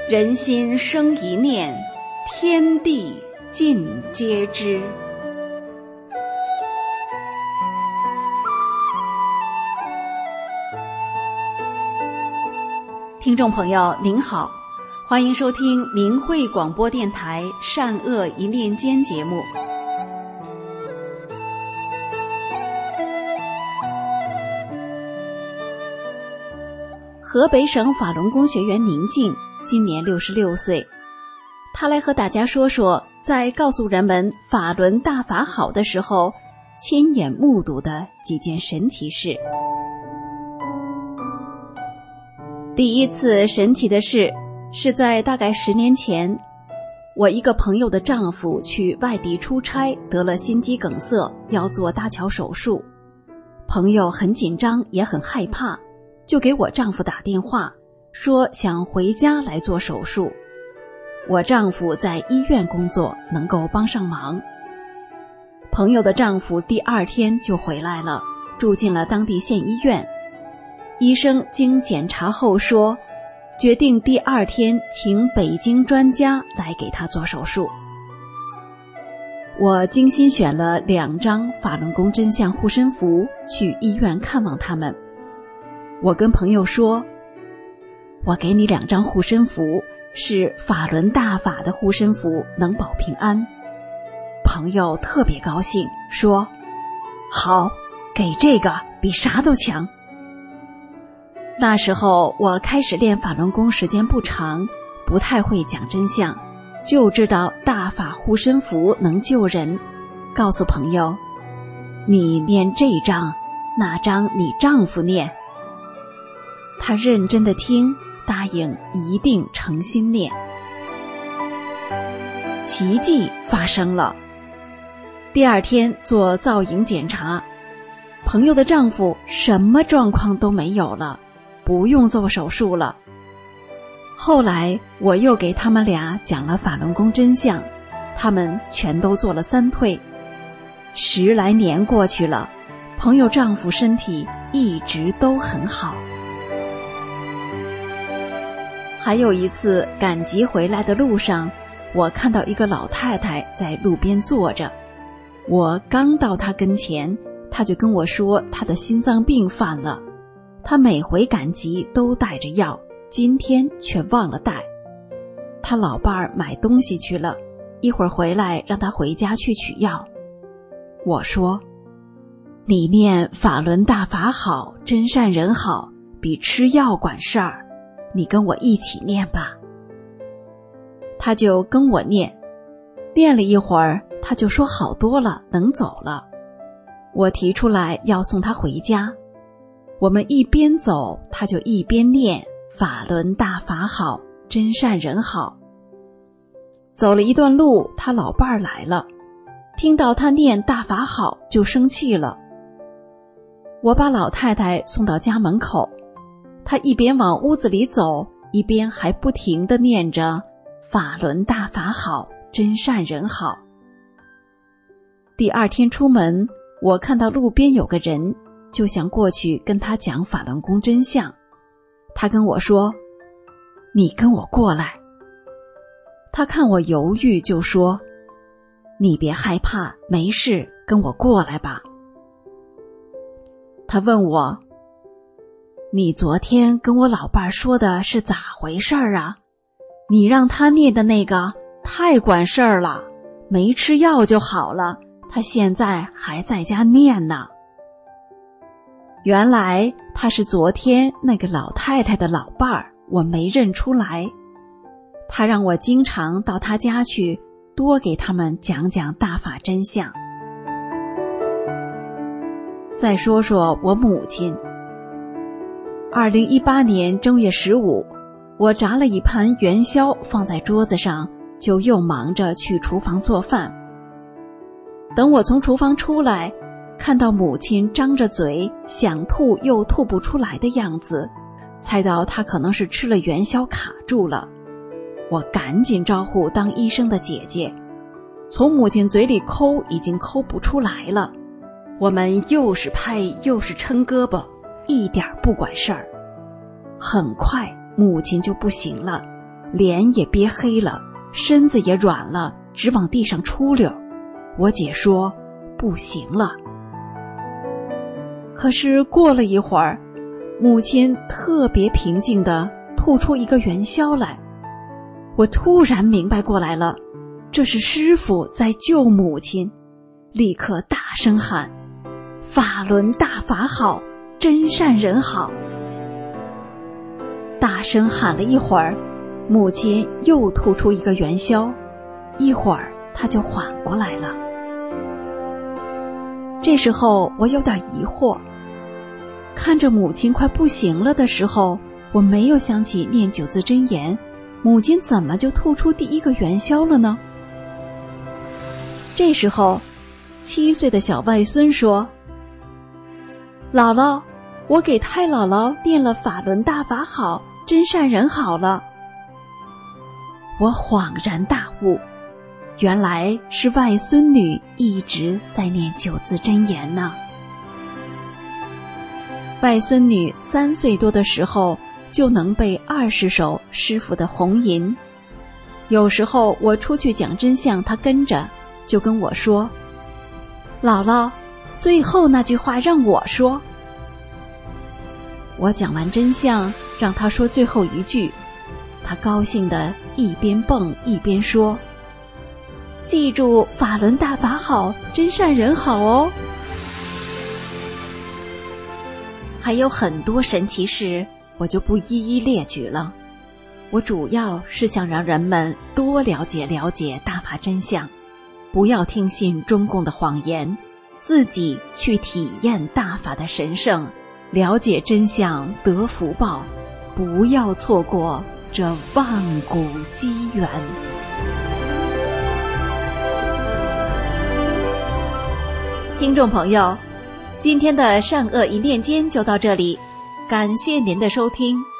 人心生一念，天地尽皆知。听众朋友您好，欢迎收听明慧广播电台善恶一念间节目。河北省法轮功学员宁静今年66岁，他来和大家说说在告诉人们法轮大法好的时候亲眼目睹的几件神奇事。第一次神奇的事是在大概10年前，我一个朋友的丈夫去外地出差，得了心肌梗塞，要做搭桥手术。朋友很紧张也很害怕，就给我丈夫打电话，说想回家来做手术。我丈夫在医院工作，能够帮上忙。朋友的丈夫第2天就回来了，住进了当地县医院。医生经检查后说，决定第2天请北京专家来给他做手术。我精心选了2张法轮功真相护身符去医院看望他们。我跟朋友说，我给你2张护身符，是法轮大法的护身符，能保平安。朋友特别高兴，说好，给这个比啥都强。那时候我开始练法轮功时间不长，不太会讲真相，就知道大法护身符能救人，告诉朋友，你念这张，那张你丈夫念。他认真的听，答应一定诚心念。奇迹发生了。第2天做造影检查，朋友的丈夫什么状况都没有了，不用做手术了。后来我又给他们俩讲了法轮功真相，他们全都做了3退。10来年过去了，朋友丈夫身体一直都很好。还有一次赶集回来的路上，我看到一个老太太在路边坐着，我刚到她跟前，她就跟我说她的心脏病犯了，她每回赶集都带着药，今天却忘了带。她老伴儿买东西去了，一会儿回来让她回家去取药。我说，你念法轮大法好，真善人好，比吃药管事儿，你跟我一起念吧。他就跟我念了一会儿，他就说好多了，能走了。我提出来要送他回家，我们一边走，他就一边念法轮大法好，真善人好。走了一段路，他老伴儿来了，听到他念大法好就生气了。我把老太太送到家门口，他一边往屋子里走，一边还不停地念着法轮大法好，真善人好。第2天出门，我看到路边有个人，就想过去跟他讲法轮功真相。他跟我说，你跟我过来。他看我犹豫，就说，你别害怕，没事，跟我过来吧。他问我，你昨天跟我老伴说的是咋回事啊？你让他念的那个太管事儿了，没吃药就好了，他现在还在家念呢。原来他是昨天那个老太太的老伴儿，我没认出来。他让我经常到他家去，多给他们讲讲大法真相。再说说我母亲。2018年正月15，我炸了一盘元宵放在桌子上，就又忙着去厨房做饭。等我从厨房出来，看到母亲张着嘴想吐又吐不出来的样子，猜到她可能是吃了元宵卡住了。我赶紧招呼当医生的姐姐，从母亲嘴里抠已经抠不出来了，我们又是拍又是抻胳膊，一点不管事儿。很快母亲就不行了， 脸也憋黑了，身子也软了，直往地上出溜。我姐说不行了。可是过了一会儿，母亲特别平静地吐出一个元宵来。我突然明白过来了，这是师父在救母亲，立刻大声喊：法轮大法好，真善人好。大声喊了一会儿，母亲又吐出一个元宵，一会儿她就缓过来了。这时候我有点疑惑，看着母亲快不行了的时候，我没有想起念九字真言，母亲怎么就吐出第一个元宵了呢？这时候7岁的小外孙说：姥姥，我给太姥姥念了法轮大法好，真善人好了。我恍然大悟，原来是外孙女一直在念九字真言呢。外孙女3岁多的时候就能背20首师父的红吟，有时候我出去讲真相，她跟着就跟我说：姥姥，最后那句话让我说。我讲完真相，让她说最后一句，她高兴地一边蹦一边说：记住法轮大法好，真善人好哦。还有很多神奇事，我就不一一列举了。我主要是想让人们多了解大法真相，不要听信中共的谎言，自己去体验大法的神圣，了解真相得福报，不要错过这万古机缘。听众朋友，今天的善恶一念间就到这里，感谢您的收听。